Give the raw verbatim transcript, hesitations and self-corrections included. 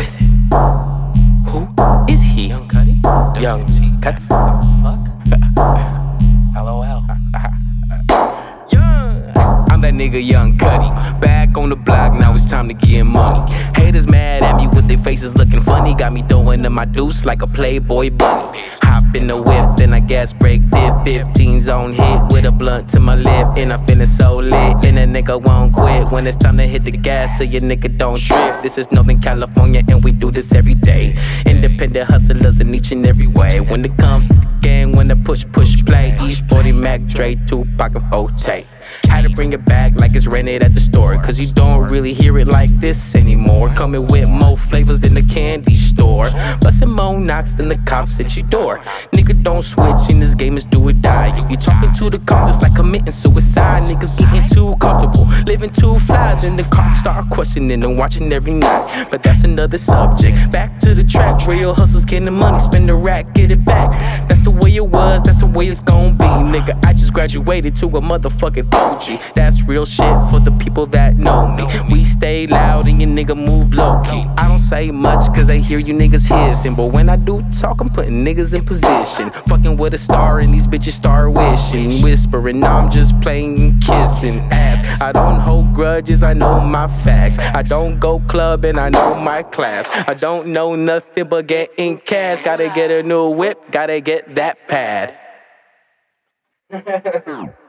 is it? Who is he? Young Cuddy? Young Cuddy? The fuck? LOL. I'm that nigga Young Cuddy. Back on the block, now it's time to get money. Haters mad at me with their faces looking funny. Got me throwing in my deuce like a Playboy bunny. Hop in the whip, then I gas brake dip. fifteen zone hit with a blunt to my lip. And I'm feeling so lit, and a nigga won't quit. When it's time to hit the gas, till your nigga don't trip. This is Northern California, and we do this every day. Independent hustlers in each and every way. When it comes to the gang, when the push, push, play. East forty Mac, Dre, Tupac, and Forte. Had to bring it back like it's rented at the store, cause you don't really hear it like this anymore. Coming with more flavors than the candy store, bustin' more knocks than the cops at your door. Nigga, don't switch in this game, is do or die. You talking to the cops, it's like committing suicide. Niggas getting too comfortable, living too fly. Then the cops start questioning and watching every night. But that's another subject. Back to the track, real hustles getting money, spend the rack, get it back. That's the way it was, that's the way it's gon' be. Nigga, I just graduated to a motherfucking O G. That's real shit for the people that know me. We stay loud and your nigga move low key. I don't say much cause I hear you niggas hissing, but when I do talk, I'm putting niggas in position. Fucking with a star and these bitches start wishing. Whispering, I'm just playing kissing ass. I don't hold grudges, I know my facts. I don't go clubbing, I know my class. I don't know nothing but getting cash. Gotta get a new whip, gotta get that pad.